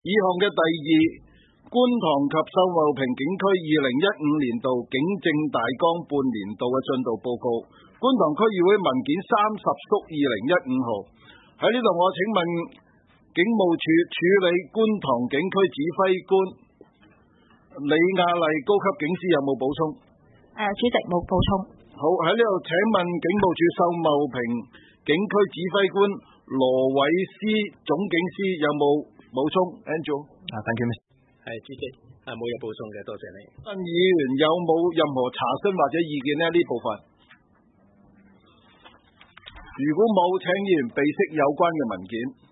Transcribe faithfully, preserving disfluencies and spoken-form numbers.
以項嘅第二，觀塘及秀茂坪警區二零一五年度警政大綱半年度嘅進度報告，觀塘區議會文件三十叔二零一五號。喺呢度我請問警務處處理觀塘警區指揮官李亞麗高級警司有冇補充？ 誒、呃，主席冇補充。 好，喺呢度請問警務處秀茂坪警區指揮官羅偉斯總警司有冇補充 ？Angel 啊 ，thank you， 係主席，啊冇嘢補充嘅，多謝你。 新議員有冇任何查詢或者意見呢？呢部分如果冇，請議員備悉有關嘅文件。